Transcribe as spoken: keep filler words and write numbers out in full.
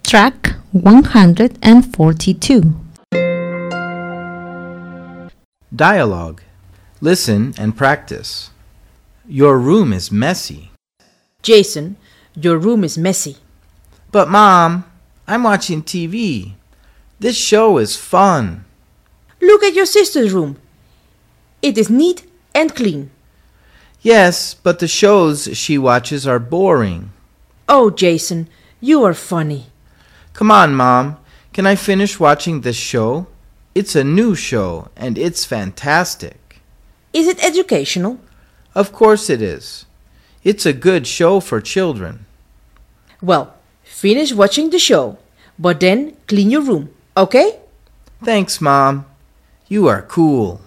Track one hundred forty-two. Dialogue. Listen and practice. Your room is messy. Jason, your room is messy. But Mom, I'm watching T V. This show is fun. Look at your sister's room. It is neat and clean. Yes, but the shows she watches are boring. Oh, Jason, you are funny. Come on, Mom. Can I finish watching this show? It's a new show, and it's fantastic. Is it educational? Of course it is. It's a good show for children. Well, finish watching the show, but then clean your room, okay? Thanks, Mom. You are cool.